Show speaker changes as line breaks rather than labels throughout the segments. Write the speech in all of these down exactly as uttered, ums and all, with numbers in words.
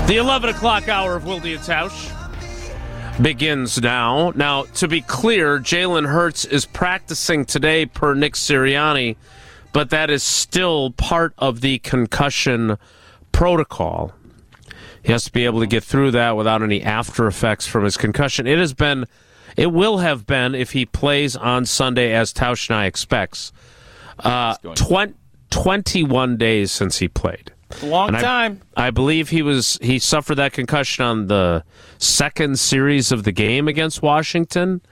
The eleven o'clock hour of Wilde and Tausch begins now. Now, to be clear, Jalen Hurts is practicing today per Nick Sirianni, but that is still part of the concussion protocol. He has to be able to get through that without any after effects from his concussion. It has been, it will have been, if he plays on Sunday as Tausch and I expects, uh, twenty, twenty-one days since he played.
A long
and
time.
I, I believe he was he suffered that concussion on the second series of the game against Washington.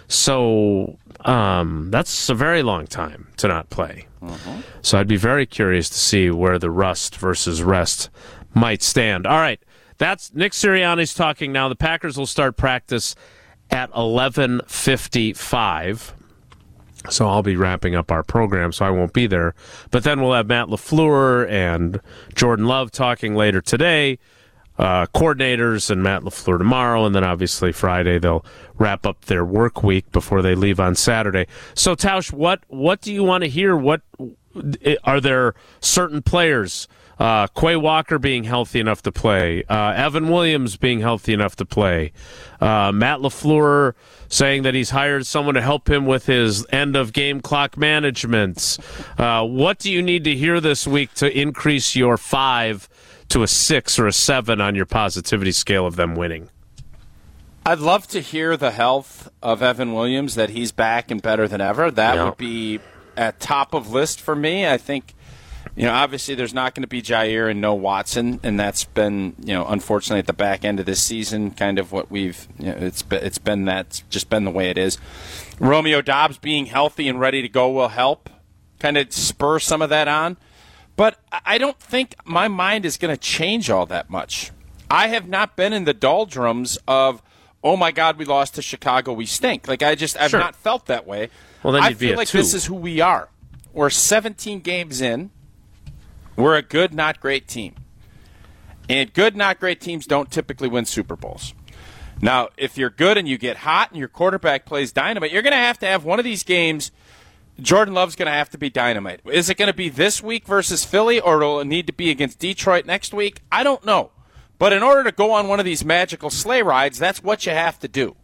So um, that's a very long time to not play. Mm-hmm. So I'd be very curious to see where the rust versus rest might stand. All right, that's Nick Sirianni's talking now. The Packers will start practice at eleven fifty-five. So I'll be wrapping up our program, so I won't be there. But then we'll have Matt LaFleur and Jordan Love talking later today, uh, coordinators and Matt LaFleur tomorrow, and then obviously Friday they'll wrap up their work week before they leave on Saturday. So, Tausch, what, what do you want to hear? What are there certain players, uh, Quay Walker being healthy enough to play, uh, Evan Williams being healthy enough to play, uh, Matt LaFleur saying that he's hired someone to help him with his end-of-game clock management. Uh, what do you need to hear this week to increase your five to a six or a seven on your positivity scale of them winning?
I'd love to hear the health of Evan Williams, that he's back and better than ever. That
yeah.
would be at top of list for me. I think, you know, obviously there's not going to be Jair and no Watson, and that's been, you know, unfortunately at the back end of this season, kind of what we've, you know, it's been, it's been that's just been the way it is. Romeo Doubs being healthy and ready to go will help kind of spur some of that on. But I don't think my mind is going to change all that much. I have not been in the doldrums of, oh my God, we lost to Chicago, we stink. Like I just, I've
sure.
not felt that way.
Well, then you'd
I
be
feel
a
like
two.
This is who we are. We're seventeen games in. We're a good, not great team. And good, not great teams don't typically win Super Bowls. Now, if you're good and you get hot and your quarterback plays dynamite, you're going to have to have one of these games. Jordan Love's going to have to be dynamite. Is it going to be this week versus Philly, or will it need to be against Detroit next week? I don't know. But in order to go on one of these magical sleigh rides, that's what you have to do.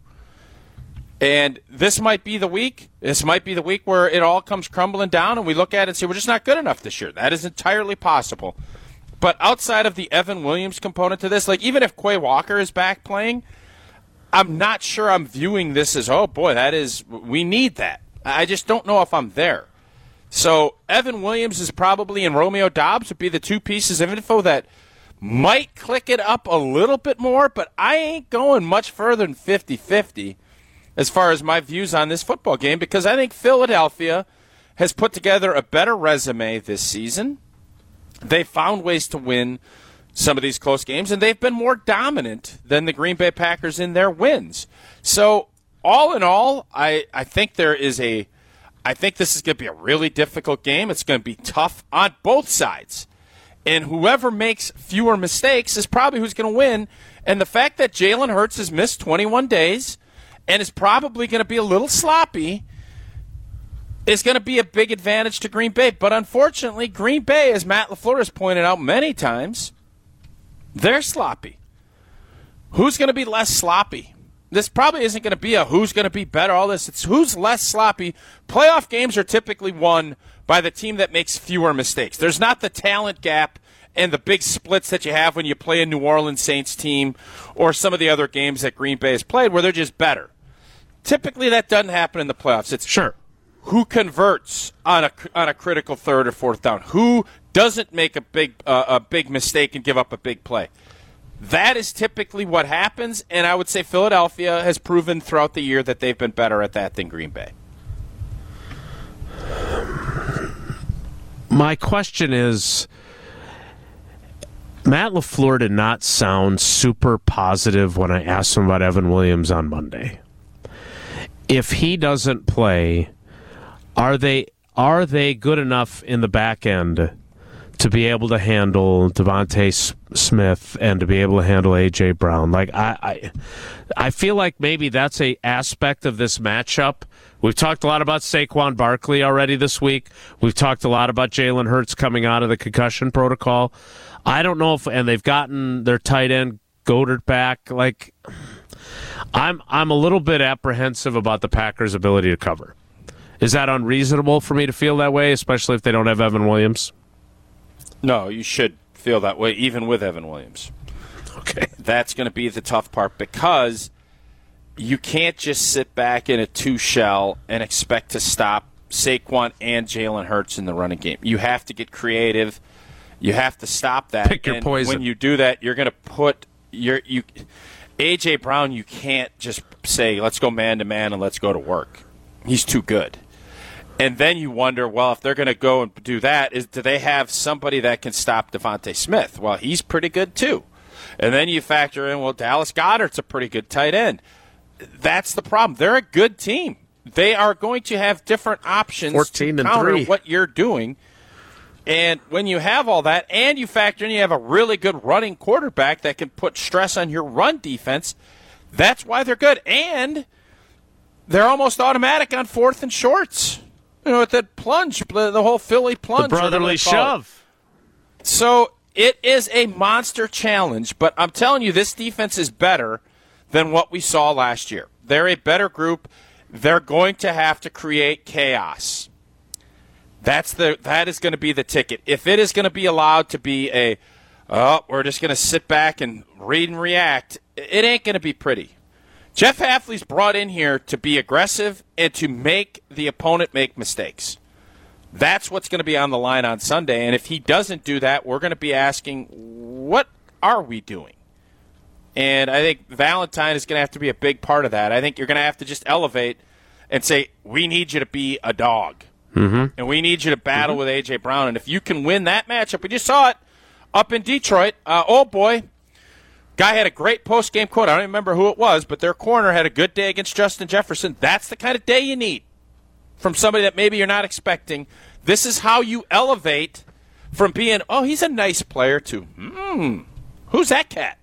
And this might be the week. This might be the week where it all comes crumbling down and we look at it and say, we're just not good enough this year. That is entirely possible. But outside of the Evan Williams component to this, like even if Quay Walker is back playing, I'm not sure I'm viewing this as, oh, boy, that is, we need that. I just don't know if I'm there. So Evan Williams is probably, and Romeo Doubs would be the two pieces of info that might click it up a little bit more, but I ain't going much further than fifty-fifty. As far as my views on this football game, because I think Philadelphia has put together a better resume this season. They found ways to win some of these close games, and they've been more dominant than the Green Bay Packers in their wins. So, all in all, I, I think there is a – I think this is going to be a really difficult game. It's going to be tough on both sides. And whoever makes fewer mistakes is probably who's going to win. And the fact that Jalen Hurts has missed twenty-one days – and is probably going to be a little sloppy, is going to be a big advantage to Green Bay. But unfortunately, Green Bay, as Matt LaFleur has pointed out many times, they're sloppy. Who's going to be less sloppy? This probably isn't going to be a who's going to be better, all this. It's who's less sloppy. Playoff games are typically won by the team that makes fewer mistakes. There's not the talent gap and the big splits that you have when you play a New Orleans Saints team or some of the other games that Green Bay has played where they're just better. Typically, that doesn't happen in the playoffs. It's
sure
who converts on a on a critical third or fourth down. Who doesn't make a big uh, a big mistake and give up a big play. That is typically what happens, and I would say Philadelphia has proven throughout the year that they've been better at that than Green Bay.
My question is, Matt LaFleur did not sound super positive when I asked him about Evan Williams on Monday. If he doesn't play, are they are they good enough in the back end to be able to handle Devontae S- Smith and to be able to handle A J Brown. Like I, I, I feel like maybe that's a aspect of this matchup. We've talked a lot about Saquon Barkley already this week. We've talked a lot about Jalen Hurts coming out of the concussion protocol. I don't know if, and they've gotten their tight end Goddard back. Like, I'm, I'm a little bit apprehensive about the Packers' ability to cover. Is that unreasonable for me to feel that way, especially if they don't have Evan Williams?
No, you should feel that way, even with Evan Williams.
Okay.
That's going to be the tough part because you can't just sit back in a two-shell and expect to stop Saquon and Jalen Hurts in the running game. You have to get creative. You have to stop that.
Pick your
and
poison.
When you do that, you're going to put your you A J Brown, you can't just say, let's go man-to-man and let's go to work. He's too good. And then you wonder, well, if they're going to go and do that, is do they have somebody that can stop Devontae Smith? Well, he's pretty good too. And then you factor in, well, Dallas Goedert's a pretty good tight end. That's the problem. They're a good team. They are going to have different options
fourteen
to
and
counter
three.
what you're doing. And when you have all that, and you factor in you have a really good running quarterback that can put stress on your run defense, that's why they're good. And they're almost automatic on fourth and shorts. You know, with that plunge, the whole Philly plunge.
The brotherly shove.
It. So it is a monster challenge, but I'm telling you, this defense is better than what we saw last year. They're a better group. They're going to have to create chaos. That's the that is going to be the ticket. If it is going to be allowed to be a, oh, we're just going to sit back and read and react, it ain't going to be pretty. Jeff Hafley's brought in here to be aggressive and to make the opponent make mistakes. That's what's going to be on the line on Sunday. And if he doesn't do that, we're going to be asking, what are we doing? And I think Valentine is going to have to be a big part of that. I think you're going to have to just elevate and say, we need you to be a dog.
Mm-hmm.
And we need you to battle mm-hmm. with A J Brown. And if you can win that matchup, we just saw it up in Detroit. Uh, oh, boy. Guy had a great post-game quote. I don't even remember who it was, but their corner had a good day against Justin Jefferson. That's the kind of day you need from somebody that maybe you're not expecting. This is how you elevate from being, oh, he's a nice player, to, hmm, who's that cat?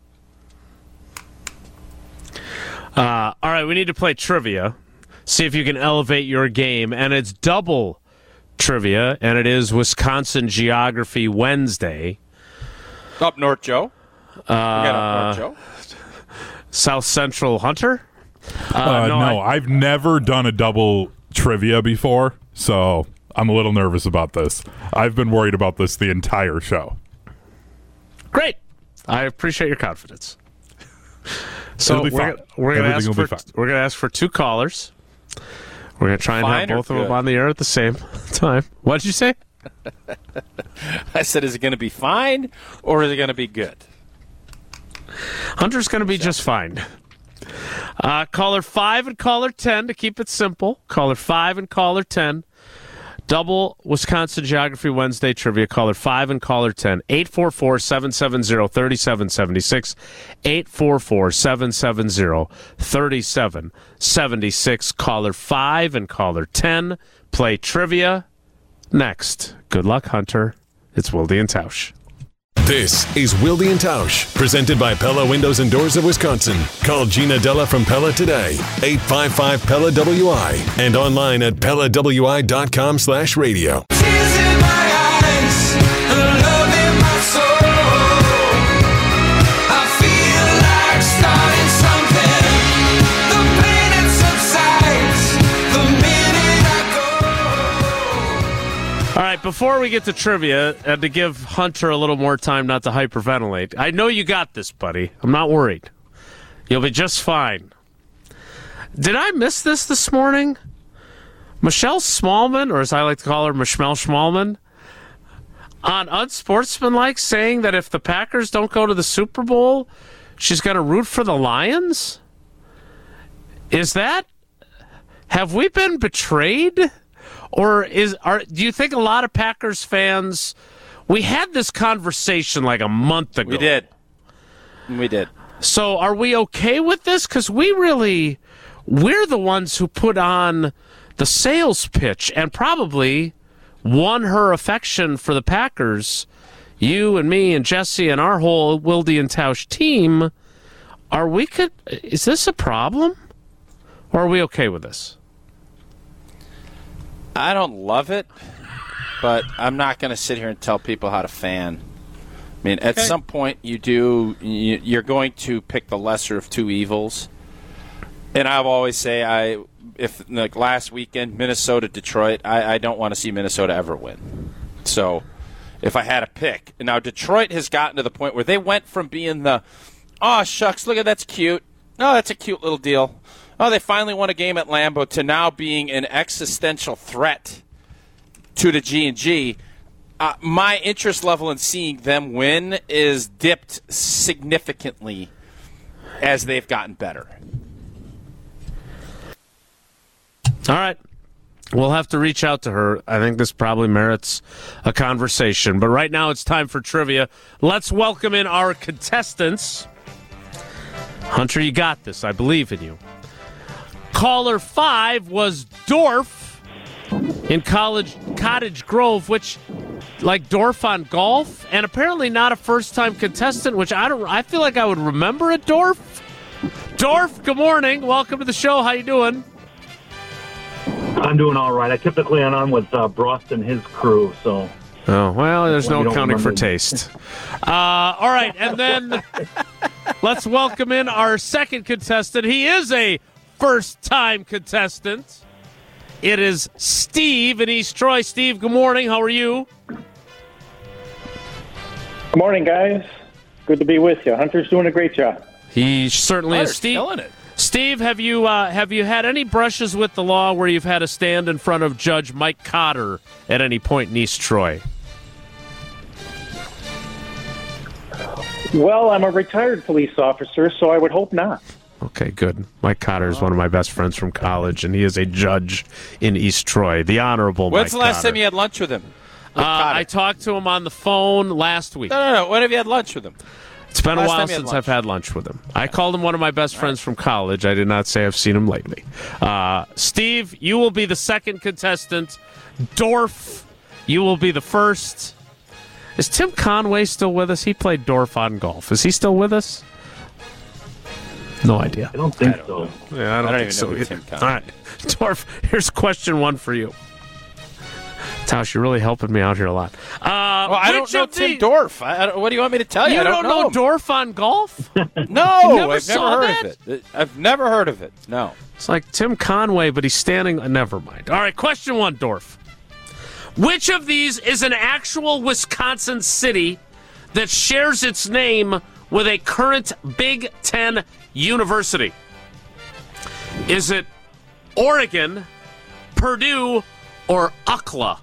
Uh, all right, we need to play trivia. See if you can elevate your game. And it's double trivia, and it is Wisconsin Geography Wednesday.
Up North, Joe.
Uh, up North, Joe. South Central Hunter?
Uh, uh, no, no I, I've never done a double trivia before, so I'm a little nervous about this. I've been worried about this the entire show.
Great. I appreciate your confidence. So we're gonna, we're going to ask for we're going to ask for two callers. We're going to try and fine have both of good? them on the air at the same time. What did you say?
I said, is it going to be fine or is it going to be good?
Hunter's going to be just fine. Uh, caller five and caller ten to keep it simple. Caller five and caller ten. Double Wisconsin Geography Wednesday trivia. Caller five and caller ten. eight four four, seven seven zero, three seven seven six. eight four four, seven seven zero, three seven seven six. Caller five and caller ten. Play trivia next. Good luck, Hunter. It's Wilde and Tausch.
This is Wilde and Tausch, presented by Pella Windows and Doors of Wisconsin. Call Gina Della from Pella today, eight five five, P E L L A W I, and online at Pella W I dot com slash radio. Tears in my eyes, love in my soul. I feel like starting something. The pain that subsides the minute I go.
All right, before we get to trivia, and to give Hunter a little more time not to hyperventilate, I know you got this, buddy. I'm not worried. You'll be just fine. Did I miss this this morning? Michelle Smallman, or as I like to call her, Michelle Smallman, on Unsportsmanlike saying that if the Packers don't go to the Super Bowl, she's going to root for the Lions? Is that... Have we been betrayed? Or is are do you think a lot of Packers fans... We had this conversation like a month ago.
We did. We did.
So are we okay with this? Because we really... We're the ones who put on the sales pitch and probably won her affection for the Packers, you and me and Jesse and our whole Wilde and Tausch team, are we could is this a problem? Or are we okay with this?
I don't love it, but I'm not going to sit here and tell people how to fan. I mean, at okay. some point you do, you're going to pick the lesser of two evils. And I always say, I if like last weekend, Minnesota, Detroit, I, I don't want to see Minnesota ever win. So if I had a pick. Now, Detroit has gotten to the point where they went from being the, oh, shucks, look at that's cute. Oh, that's a cute little deal. Oh, they finally won a game at Lambeau, to now being an existential threat to the G and G. Uh, my interest level in seeing them win is dipped significantly as they've gotten better.
All right. We'll have to reach out to her. I think this probably merits a conversation. But right now it's time for trivia. Let's welcome in our contestants. Hunter, you got this. I believe in you. Caller five was Dorf in College Cottage Grove, which, like Dorf on golf, and apparently not a first-time contestant, which I don't. I feel like I would remember a Dorf. Dorf, good morning. Welcome to the show. How you doing?
I'm doing all right. I typically am on with uh, Brost and his crew, so.
Oh, well, there's no accounting for taste. Uh, all right, and then let's welcome in our second contestant. He is a first-time contestant. It is Steve in East Troy. Steve, good morning. How are you?
Good morning, guys. Good to be with you. Hunter's doing a great job.
He certainly
Hunter's
is. Steve,
killing it.
Steve, have you uh, have you had any brushes with the law where you've had to stand in front of Judge Mike Cotter at any point in East Troy?
Well, I'm a retired police officer, so I would hope not.
Okay, good. Mike Cotter is one of my best friends from college, and he is a judge in East Troy, the Honorable Mike Cotter.
When's the last time you had lunch with him? With
uh, I talked to him on the phone last week.
No, no, no. When have you had lunch with him?
It's been
last
a while since I've had lunch with him. I called him one of my best friends from college. I did not say I've seen him lately. Uh, Steve, you will be the second contestant. Dorf, you will be the first. Is Tim Conway still with us? He played Dorf on golf. Is he still with us? No idea.
I don't think
I don't
so.
know.
Yeah, I don't,
I don't
think
even
so
know who
either.
Tim Conway.
All right, Dorf, here's question one for you. Tausch, you're really helping me out here a lot. Uh,
well, I don't know Tim
the...
Dorf. I, I don't, what do you want me to tell you?
You
I don't,
don't know,
know
Dorf on golf?
No,
You never
I've
saw
never heard
that?
of it. I've never heard of it. No.
It's like Tim Conway, but he's standing. Uh, never mind. All right, question one, Dorf. Which of these is an actual Wisconsin city that shares its name with a current Big Ten university? Is it Oregon, Purdue, or U C L A?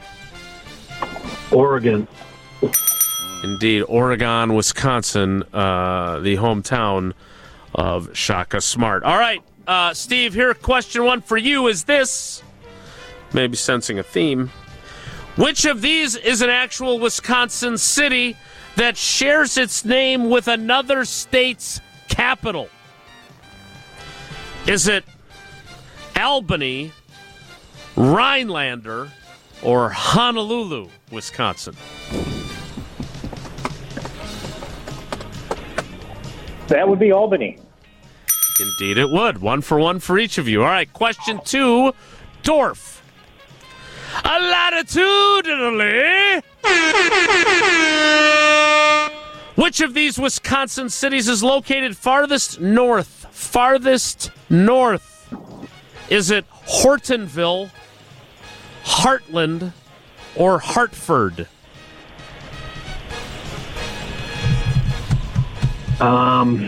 Oregon.
Indeed, Oregon, Wisconsin, uh, the hometown of Shaka Smart. All right, uh, Steve, here, question one for you is this. Maybe sensing a theme. Which of these is an actual Wisconsin city that shares its name with another state's capital? Is it Albany, Rhinelander, or Honolulu, Wisconsin?
That would be Albany.
Indeed it would. One for one for each of you. All right, question two, Dorf. A latitudinally, which of these Wisconsin cities is located farthest north? Farthest north. Is it Hortonville, Heartland, or Hartford?
Um,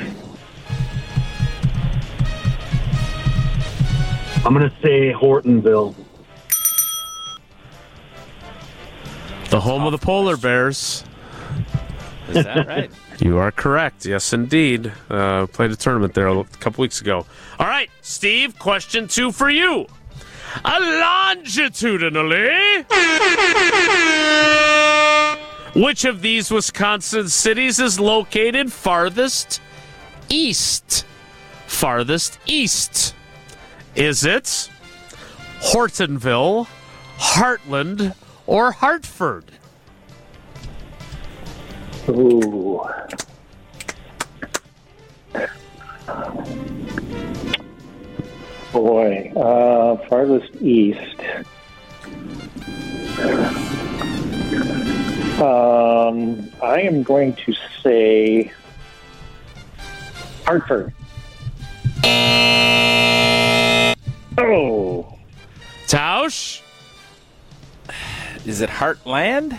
I'm going to say Hortonville.
The home of the polar bears.
Is that right?
You are correct. Yes, indeed. Uh, played a tournament there a couple weeks ago. All right, Steve, question two for you. A longitudinally, which of these Wisconsin cities is located farthest east? Farthest east. Is it Hortonville, Heartland, or Hartford?
Ooh. Boy, uh, farthest east. Um, I am going to say Hartford. Oh.
Tausch?
Is it Heartland?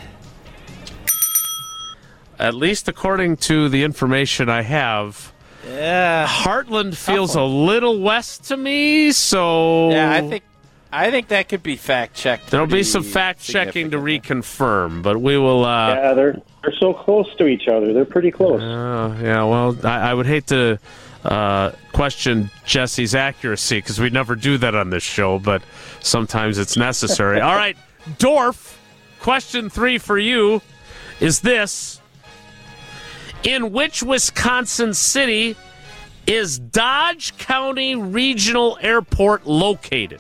At least according to the information I have,
Yeah.
Heartland feels a little west to me, so
Yeah, I think I think that could be fact checked.
there'll be some fact checking to reconfirm, but we will. Uh,
Yeah, they're they're so close to each other. They're pretty close.
uh, yeah, well, I, I would hate to uh, question Jesse's accuracy because we never do that on this show, but sometimes it's necessary. All right, Dorf. Question three for you is this. In which Wisconsin city is Dodge County Regional Airport located?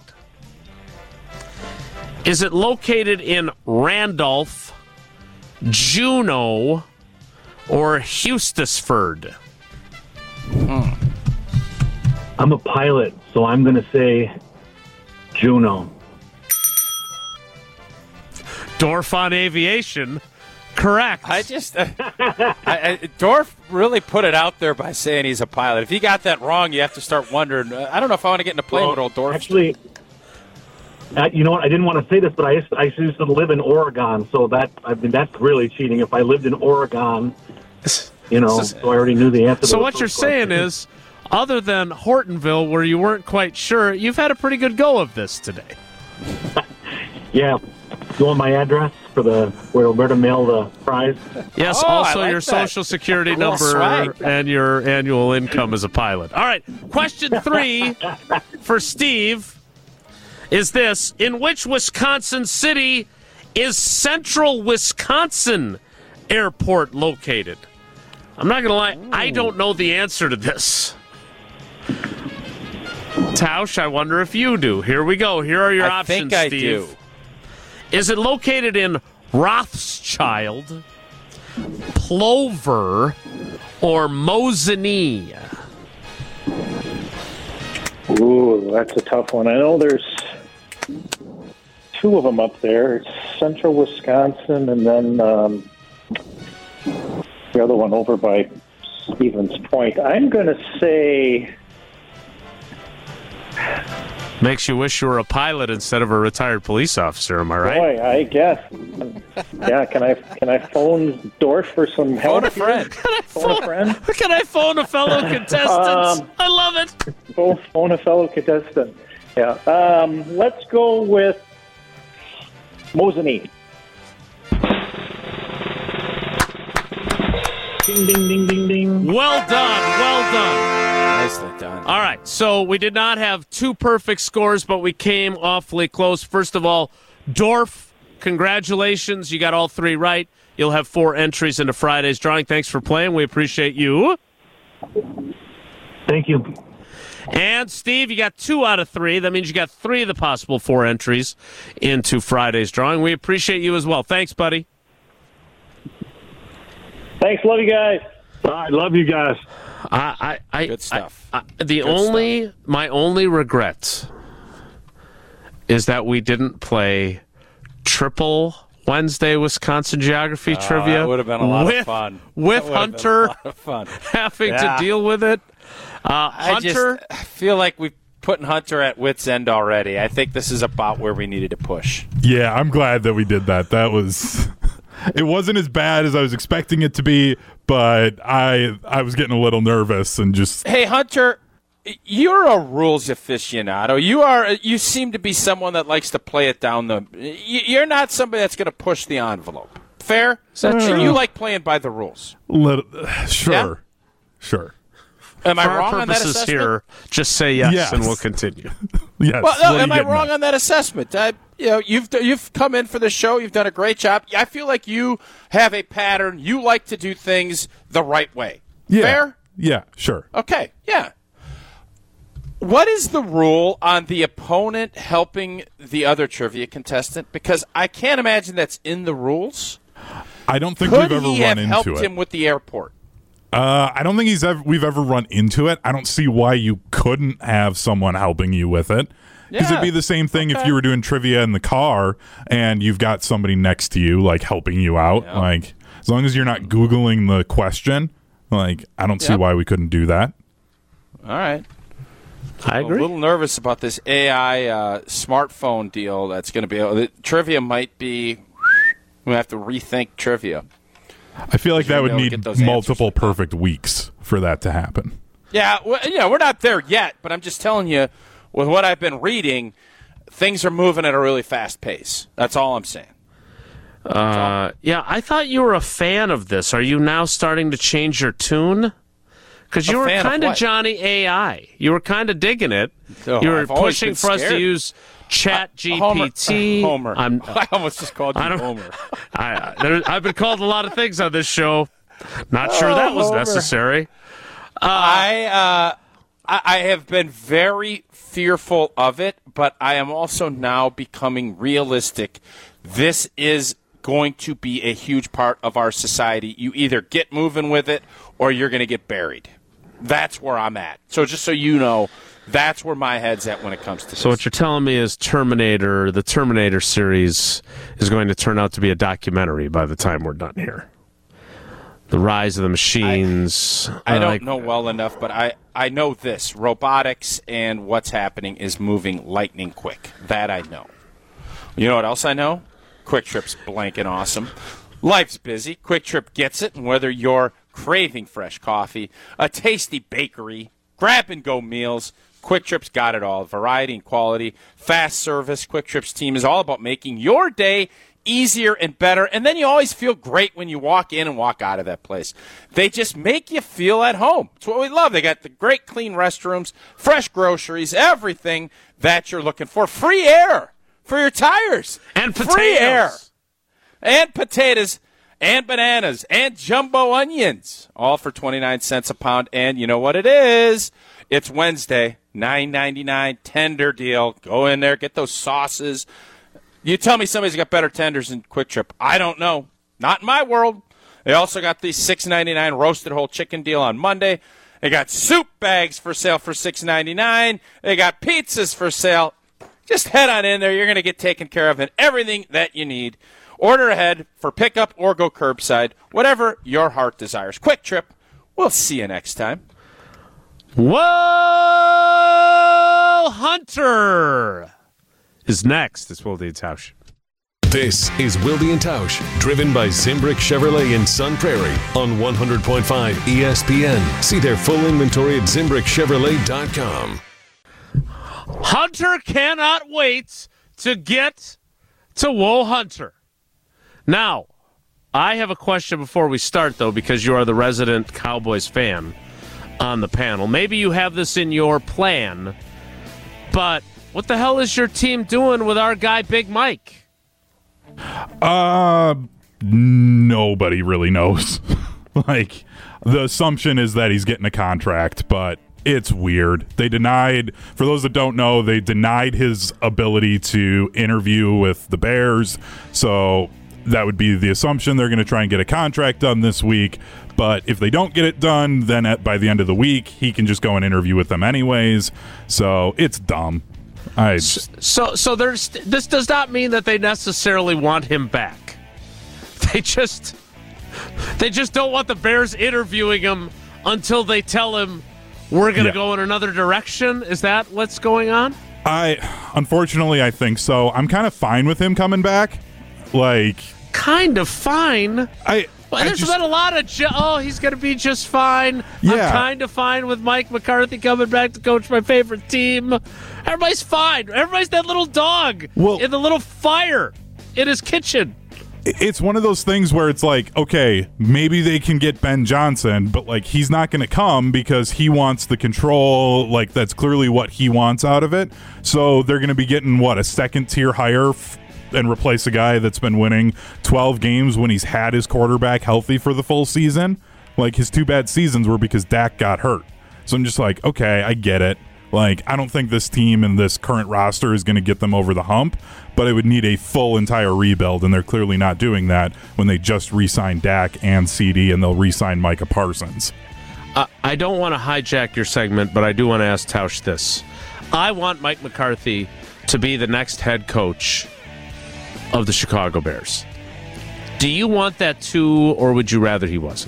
Is it located in Randolph, Juneau, or Hustisford?
I'm a pilot, so I'm going to say Juneau.
Dorf on aviation. Correct.
I just, uh, I, I, Dorf really put it out there by saying he's a pilot. If he got that wrong, you have to start wondering. Uh, I don't know if I want to get in a plane
Well,
with old Dorf.
Actually, uh, you know what? I didn't want to say this, but I used, I used to live in Oregon, so that I mean that's really cheating. If I lived in Oregon, you know, so I already knew the answer. to
So
the
what
first
you're saying
question.
is, other than Hortonville, where you weren't quite sure, you've had a pretty good go of this today.
yeah. You want my address for the where where to mail the prize?
Yes,
Oh, I
also
like
your
that.
social security
A little
number
swag.
and your annual income as a pilot. All right, question three for Steve is this. In which Wisconsin city is Central Wisconsin Airport located? I'm not going to lie, I don't know the answer to this. Tausch, I wonder if you do. Here we go. Here are your
I
options,
think I
Steve.
do.
Is it located in Rothschild, Plover, or Mosinee?
Ooh, that's a tough one. I know there's two of them up there. It's Central Wisconsin, and then um, the other one over by Stevens Point. I'm going to say
Makes you wish you were a pilot instead of a retired police officer, am I right?
Boy, I guess. Yeah, can I can I phone Dorf for some help?
Phone a friend.
Can I
Phone
phone,
a friend?
can I phone a fellow contestant?
Um,
I love it.
Phone, phone a fellow contestant. Yeah. Um, let's go with Mosinee.
Ding ding ding ding ding.
Well done, well done.
Nicely done.
All right, so we did not have two perfect scores, but we came awfully close. First of all, Dorf, congratulations. You got all three right. You'll have four entries into Friday's drawing. Thanks for playing. We appreciate you.
Thank you.
And, Steve, you got two out of three. That means you got three of the possible four entries into Friday's drawing. We appreciate you as well. Thanks, buddy.
Thanks. Love you guys.
All right, love you guys.
I, I, I,
Good stuff.
I, I, the
Good
only, my only regret is that we didn't play triple Wednesday Wisconsin geography
Oh,
trivia.
that would have been a lot
with,
of fun.
With
That would have been
Hunter
a lot of fun.
having
Yeah.
to deal with it. Uh,
I
Hunter,
just feel like we've put Hunter at wit's end already. I think this is about where we needed to push.
Yeah, I'm glad that we did that. That was it wasn't as bad as I was expecting it to be, but I I was getting a little nervous and just
Hey, Hunter, you're a rules aficionado. You are. You seem to be someone that likes to play it down the. You're not somebody that's going to push the envelope. Fair? Is that true? You like playing by the rules.
little, sure.
Yeah?
Sure.
Am I
for our
wrong on that
purposes
assessment?
here, just say yes,
Yes.
and we'll continue.
Yes.
Well,
what
no,
are you
am I
getting
wrong
at?
on that assessment? I, you know, you've you've come in for the show. You've done a great job. I feel like you have a pattern. You like to do things the right way.
Yeah.
Fair?
Yeah, sure.
Okay. Yeah. What is the rule on the opponent helping the other trivia contestant? Because I can't imagine that's in the rules.
I don't think
Could
we've ever
he
run
have
into
helped
it.
him with the airport?
Uh, I don't think he's ever, we've ever run into it. I don't see why you couldn't have someone helping you with it. Because
Yeah.
it'd be the same thing
Okay.
if you were doing trivia in the car and you've got somebody next to you, like, helping you out.
Yeah.
Like, as long as you're not Googling the question, like, I don't see
Yep.
why we couldn't do that.
All right.
I
I'm a
agree.
little nervous about this A I uh, smartphone deal that's going to be. The trivia might be. We have to rethink trivia.
I feel like that would
You're gonna
need
get those answers
multiple
like that.
perfect weeks for that to happen.
Yeah, well, you know, we're not there yet, but I'm just telling you, with what I've been reading, things are moving at a really fast pace. That's all I'm saying.
Uh, yeah, I thought you were a fan of this. Are you now starting to change your tune? Because you
A
were
fan of
kind of
what?
Johnny A I. You were kind of digging it.
Oh,
you were
I've always
pushing
been
for us to
scared.
use Chat
Homer.
G P T.
Homer.
I'm,
I almost just called you
I don't-
Homer.
I, there, I've been called a lot of things on this show. Not sure that was
Oh, Homer.
necessary.
I uh, I I have been very fearful of it, but I am also now becoming realistic. This is going to be a huge part of our society. You either get moving with it or you're going to get buried. That's where I'm at. So just so you know, that's where my head's at when it comes to this.
So what you're telling me is Terminator, the Terminator series, is going to turn out to be a documentary by the time we're done here. The Rise of the Machines.
I don't
like-
know well enough, but I, I know this. Robotics and what's happening is moving lightning quick. That I know. You know what else I know? Quick Trip's blanking awesome. Life's busy. Quick Trip gets it, and whether you're craving fresh coffee, a tasty bakery, grab-and-go meals, Quick Trip's got it all. Variety and quality, fast service. Quick Trip's team is all about making your day easier and better, and then you always feel great when you walk in and walk out of that place. They just make you feel at home. It's what we love. They got the great clean restrooms, fresh groceries, everything that you're looking for. Free air for your tires.
And
Free
potatoes.
air. And potatoes. And bananas. And jumbo onions. All for twenty-nine cents a pound. And you know what it is? It's Wednesday. nine ninety-nine tender deal. Go in there. Get those sauces. You tell me somebody's got better tenders than Quick Trip. I don't know. Not in my world. They also got the six ninety-nine roasted whole chicken deal on Monday. They got soup bags for sale for six ninety-nine. They got pizzas for sale. Just head on in there. You're going to get taken care of and everything that you need. Order ahead for pickup or go curbside. Whatever your heart desires. Quick Trip. We'll see you next time.
Whoa! Hunter is next. It's Wilde and Tausch.
This is Wilde and Tausch, driven by Zimbrick Chevrolet in Sun Prairie on one hundred point five E S P N. See their full inventory at zimbrick chevrolet dot com.
Hunter cannot wait to get to Whoa Hunter. Now, I have a question before we start, though, because you are the resident Cowboys fan on the panel. Maybe you have this in your plan, but what the hell is your team doing with our guy, Big Mike?
Uh, nobody really knows. Like, the assumption is that he's getting a contract, but it's weird. They denied, for those that don't know, they denied his ability to interview with the Bears. So that would be the assumption. They're going to try and get a contract done this week. But if they don't get it done, then at, by the end of the week, he can just go and interview with them anyways. So it's dumb. I just,
So, so there's this does not mean that they necessarily want him back. They just, they just don't want the Bears interviewing him until they tell him we're going to
Yeah.
go in another direction. Is that what's going on?
I unfortunately I think so. I'm kind of fine with him coming back. Like,
Kind of fine.
I.
Well,
I
there's
just-
been a lot of, ju- oh, he's going to be just fine.
Yeah.
I'm kind of fine with Mike McCarthy coming back to coach my favorite team. Everybody's fine. Everybody's that little dog
Well-
in the little fire in his kitchen.
It's one of those things where it's like, okay, maybe they can get Ben Johnson, but like he's not going to come because he wants the control. Like that's clearly what he wants out of it. So they're going to be getting what, a second tier hire f- and replace a guy that's been winning twelve games when he's had his quarterback healthy for the full season. Like his two bad seasons were because Dak got hurt. So I'm just like, okay, I get it. Like, I don't think this team and this current roster is going to get them over the hump, but it would need a full entire rebuild, and they're clearly not doing that when they just re-signed Dak and C D, and they'll re-sign Micah Parsons.
Uh, I don't want to hijack your segment, but I do want to ask Tausch this. I want Mike McCarthy to be the next head coach of the Chicago Bears. Do you want that too, or would you rather he wasn't?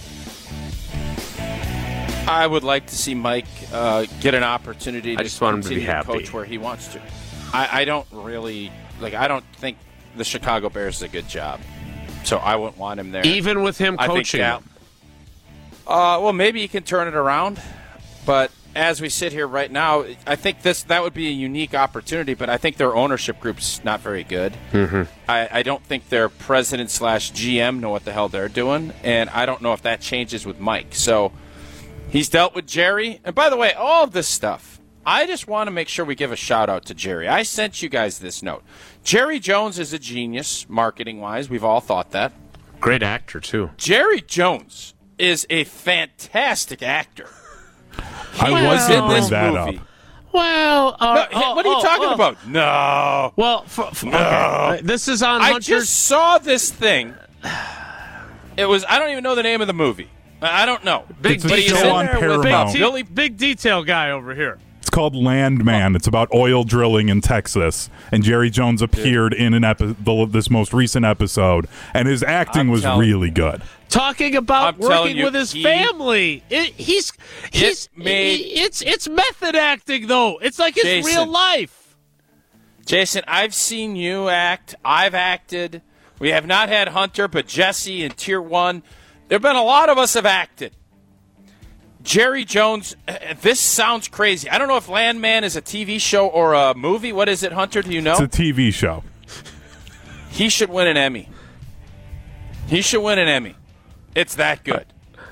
I would like to see Mike uh, get an opportunity to
I just want him to be
continue to
happy.
coach where he wants to. I, I don't really like. I don't think the Chicago Bears is a good job, so I wouldn't want him there.
Even with him
I think
coaching
that-
them?
Uh, well, maybe he can turn it around, but as we sit here right now, I think this that would be a unique opportunity. But I think their ownership group's not very good.
Mm-hmm.
I, I don't think their president slash G M know what the hell they're doing, and I don't know if that changes with Mike. So he's dealt with Jerry, and by the way, all of this stuff, I just want to make sure we give a shout out to Jerry. I sent you guys this note. Jerry Jones is a genius, marketing wise. We've all thought that.
Great actor too.
Jerry Jones is a fantastic actor.
I
He
was
in
going to bring
this
that
movie.
up.
Well, uh,
No,
oh,
what are you
oh,
talking
oh.
about? No.
Well, for, for, okay. uh, this is on
I
Hunter's.
just saw this thing. It was, I don't even know the name of the movie. I I don't know.
Big
It's a
but he's
show
in
on
there with
Paramount.
uh,
Big,
Billy.
big detail guy over here.
It's called Landman. It's about oil drilling in Texas, and Jerry Jones appeared in an epi- the, this most recent episode, and his acting
I'm
was
telling-
really good.
Talking about
I'm telling
working
you,
with his
he-
family. It, he's he's
made-
he- it's it's method acting though. It's like his
Jason.
real life.
Jason, I've seen you act. I've acted. We have not had Hunter, but Jesse in Tier one. There have been a lot of us have acted. Jerry Jones, uh, this sounds crazy. I don't know if Landman is a T V show or a movie. What is it, Hunter? Do you know?
It's a T V show.
He should win an Emmy. He should win an Emmy. It's that good.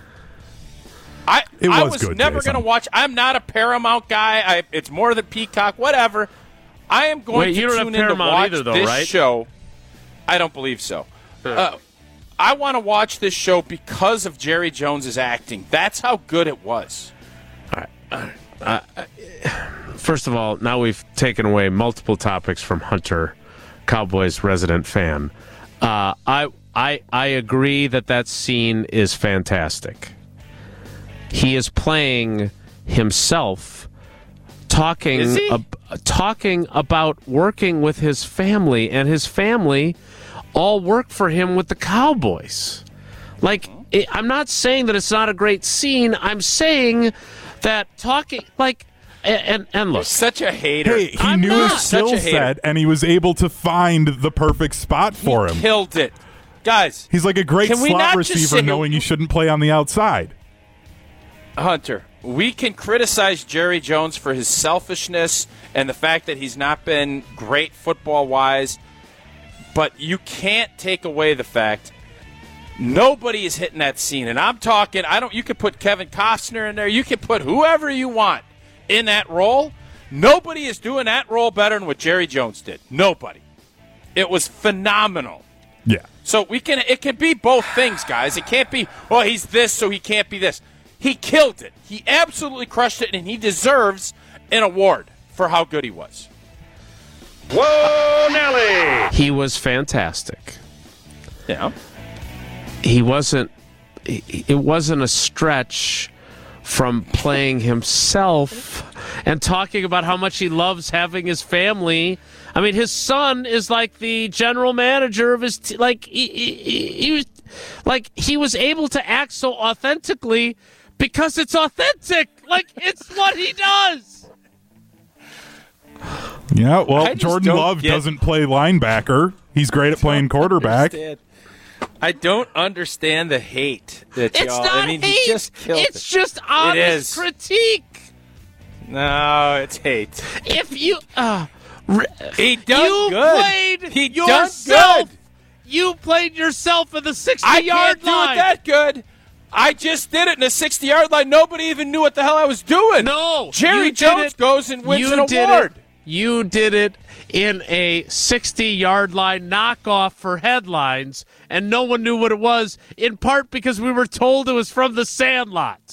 I
It
I
was
was
good,
never
Jason.
going to watch. I'm not a Paramount guy. I, it's more than Peacock, whatever. I am going
Wait,
to
you don't have
tune in to
Paramount
watch
either, though,
this
right?
show. I don't believe so. Uh, I want to watch this show because of Jerry Jones's acting. That's how good it was.
First of all, now we've taken away multiple topics from Hunter, Cowboys resident fan. Uh, I I I agree that that scene is fantastic. He is playing himself, talking
Is he?
ab- talking about working with his family, and his family all work for him with the Cowboys. Like, it, I'm not saying that it's not a great scene. I'm saying that talking like and and, and look.
Such a hater.
Hey, he
I'm
knew
not
his
such
skill
a hater.
set, and he was able to find the perfect spot for
He
him.
killed it. Guys,
He's like a great
Can we
slot
not just
receiver,
sit here-
knowing he shouldn't play on the outside.
Hunter, we can criticize Jerry Jones for his selfishness and the fact that he's not been great football-wise, but you can't take away the fact nobody is hitting that scene. And I'm talking, I don't. You could put Kevin Costner in there. You can put whoever you want in that role. Nobody is doing that role better than what Jerry Jones did. Nobody. It was phenomenal.
Yeah.
So we can. It can be both things, guys. It can't be, well, he's this, so he can't be this. He killed it. He absolutely crushed it, and he deserves an award for how good he was.
Whoa, Nelly!
He was fantastic.
Yeah.
He wasn't it wasn't a stretch from playing himself and talking about how much he loves having his family. I mean, his son is like the general manager of his t- like he, he, he was like he was able to act so authentically because it's authentic. Like, it's what he does.
Yeah,
I
well,
just
Jordan
don't
Love
get-
doesn't play linebacker. He's great at playing quarterback.
Understand. I don't understand the hate that
It's
y'all.
not
I mean,
hate.
he just killed
It's
it.
just honest
is.
critique.
No, it's hate.
If you uh, re-
He done
you
good.
played
He done
yourself.
good.
You played yourself in the
I
sixty-yard
can't do
line.
it that good. I just did it in a sixty-yard line. Nobody even knew what the hell I was doing.
No,
Jerry
you did
Jones
it-
goes and wins
you
an
did
award.
It, you did it in a sixty-yard line knockoff for headlines, and no one knew what it was, in part because we were told it was from The Sandlot.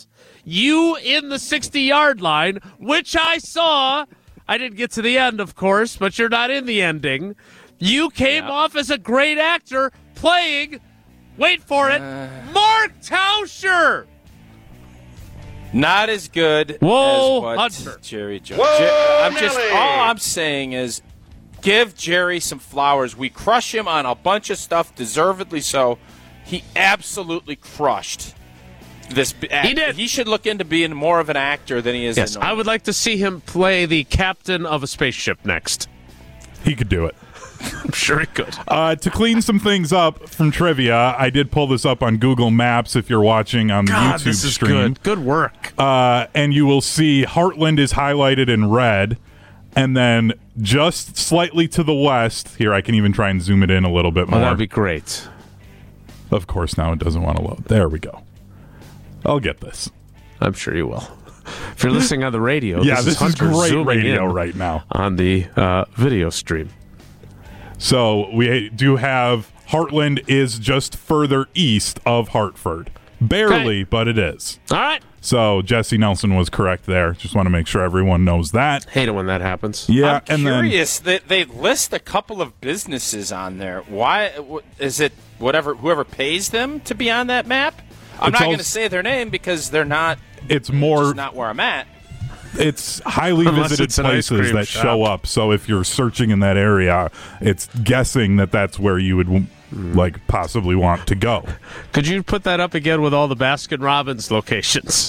you in the sixty-yard line, which I saw. I didn't get to the end, of course, but you're not in the ending. You came yeah. off as a great actor playing, wait for it, uh, Mark Tauscher.
Not as good
Whoa,
as what
Hunter.
Jerry Jones. Whoa, I'm just all I'm saying is give Jerry some flowers. We crush him on a bunch of stuff, deservedly so. He absolutely crushed this.
He did.
He should look into being more of an actor than he is.
Yes, I would like to see him play the captain of a spaceship next.
He could do it.
I'm sure he could.
Uh, to clean some things up from trivia, I did pull this up on Google Maps if you're watching on the
God,
YouTube
this is
stream.
Good. Good work.
Uh, and you will see Heartland is highlighted in red. And then just slightly to the west, here I can even try and zoom it in a little bit more.
Oh, that'd be great.
Of course, now it doesn't want to load. There we go. I'll get this.
I'm sure you will. If you're listening on the radio,
yeah,
this,
this
is,
is great
zooming
radio
in
right now
on the uh, video stream.
So we do have Heartland is just further east of Hartford. Barely, okay. But it is.
All right.
So Jesse Nelson was correct there. Just want to make sure everyone knows that.
Hate it when that happens.
Yeah,
I'm
and
curious.
Then,
they, they list a couple of businesses on there. Why is it whatever whoever pays them to be on that map? I'm not going to say their name because they're not.
It's more
just not where I'm at.
It's highly visited
it's
places that
shop.
show up. So if you're searching in that area, it's guessing that that's where you would mm. like possibly want to go.
Could you put that up again with all the Baskin Robbins locations?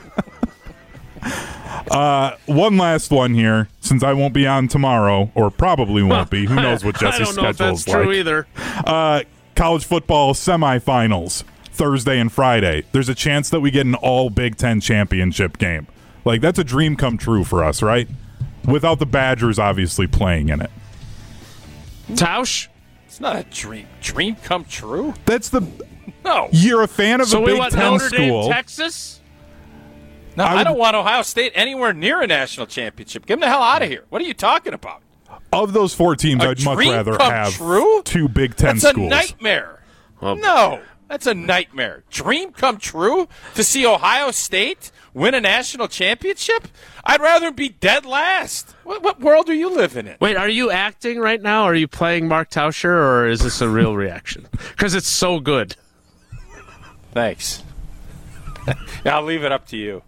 uh, one last one here, since I won't be on tomorrow, or probably won't be. Who knows what Jesse's schedule is like? I don't know if that's
true either.
Uh, college football semifinals Thursday and Friday. There's a chance that we get an all Big Ten championship game. Like, that's a dream come true for us, right? Without the Badgers obviously playing in it.
Tausch?
It's not a dream. Dream come true?
That's the...
No.
You're a fan of
so
a Big
we want
Ten
Notre
school.
Dame, Texas?
No, I, would, I don't want Ohio State anywhere near a national championship. Get them the hell out of here. What are you talking about?
Of those four teams,
a
I'd much rather
come
have
true?
two Big Ten
That's
schools.
That's a nightmare.
Oh.
No. That's a nightmare. Dream come true to see Ohio State win a national championship? I'd rather be dead last. What, what world are you living in?
Wait, are you acting right now? Are you playing Mark Tauscher, or is this a real reaction? Because it's so good.
Thanks. I'll leave it up to you.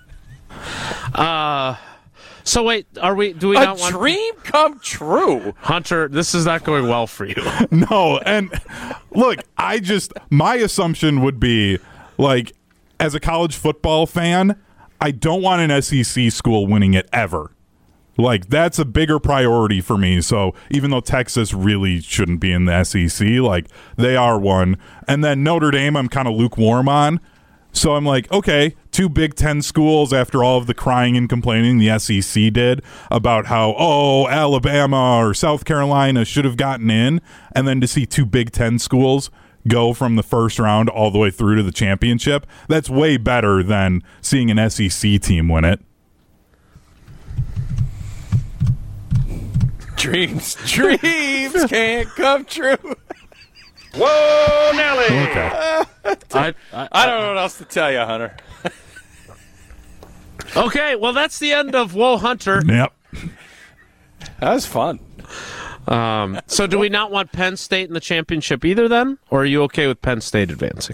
Uh, so wait, are we? Do we
a
not want
a dream come true?
Hunter, this is not going well for you.
No, and look, I just my assumption would be like, as a college football fan, I don't want an S E C school winning it ever. Like, that's a bigger priority for me. So even though Texas really shouldn't be in the S E C, like, they are one. And then Notre Dame, I'm kind of lukewarm on. So I'm like, okay, two Big Ten schools after all of the crying and complaining the S E C did about how, oh, Alabama or South Carolina should have gotten in. And then to see two Big Ten schools go from the first round all the way through to the championship, that's way better than seeing an S E C team win it.
Dreams, dreams can't come true.
Whoa, Nelly!
Okay.
I, I,
I don't know what else to tell you, Hunter.
Okay, well, that's the end of Whoa, Hunter.
Yep.
That was fun.
Um, so do we not want Penn State in the championship either then? Or are you okay with Penn State advancing?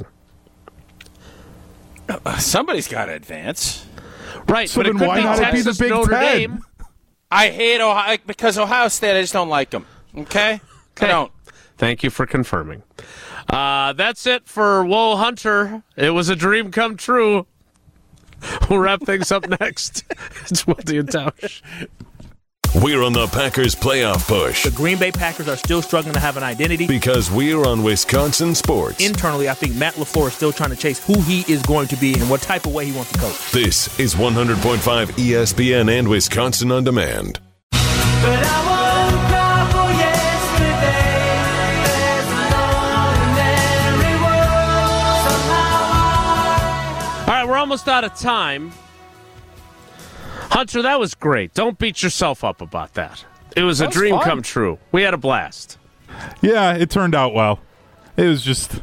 Uh, somebody's got to advance.
Right,
so
but it
then
could
why
be
not
Texas,
it be the Big
Notre
Ten?
Dame.
I hate Ohio because Ohio State, I just don't like them. Okay?
Okay.
I don't.
Thank you for confirming. Uh, that's it for Whoa, Hunter. It was a dream come true. We'll wrap things up next. It's Wildy and Tausch.
We're on the Packers playoff push.
The Green Bay Packers are still struggling to have an identity.
Because we're on Wisconsin sports.
Internally, I think Matt LaFleur is still trying to chase who he is going to be and what type of way he wants to coach.
This is one hundred point five E S P N and Wisconsin On Demand.
But I woke up for yesterday. There's an ordinary world. Somehow I...
All right, we're almost out of time. Hunter, that was great. Don't beat yourself up about that. It was
that
a
was
dream
fun.
come true. We had a blast.
Yeah, it turned out well. It was just,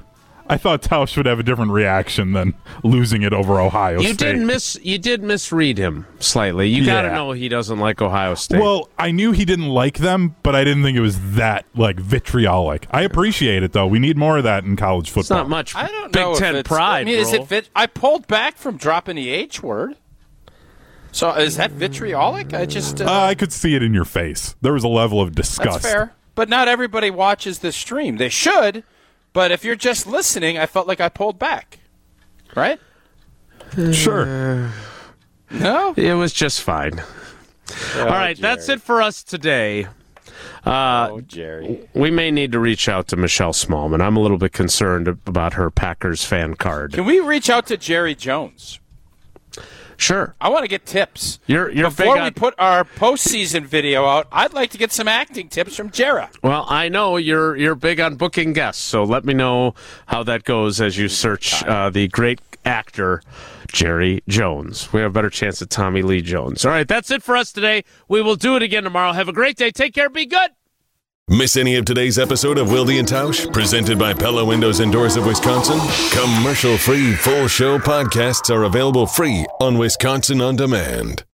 I thought Tausch would have a different reaction than losing it over Ohio
You
State.
did miss. You did misread him slightly. You got to
Yeah.
know he doesn't like Ohio State.
Well, I knew he didn't like them, but I didn't think it was that like vitriolic. I appreciate it though. We need more of that in college football.
it's not much
I don't
Big
know if
Ten
it's-
pride.
I mean, is
bro.
it vit- I pulled back from dropping the H word. So is that vitriolic? I just uh,
Uh, I could see it in your face. There was a level of disgust.
that's fair. But not everybody watches this stream. They should. But if you're just listening, I felt like I pulled back. Right?
Sure.
No?
It was just fine. All right, that's it for us today. Uh,
Oh, Jerry.
we may need to reach out to Michelle Smallman. I'm a little bit concerned about her Packers fan card.
Can we reach out to Jerry Jones?
Sure.
I want to get tips.
You're, you're
Before
big
we
on-
put our postseason video out, I'd like to get some acting tips from Jera.
Well, I know you're you're big on booking guests, so let me know how that goes as you search uh, the great actor Jerry Jones. We have a better chance at Tommy Lee Jones. All right, that's it for us today. We will do it again tomorrow. Have a great day. Take care. Be good.
Miss any of today's episode of Wilde and Tausch, presented by Pella Windows and Doors of Wisconsin? Commercial-free full show podcasts are available free on Wisconsin On Demand.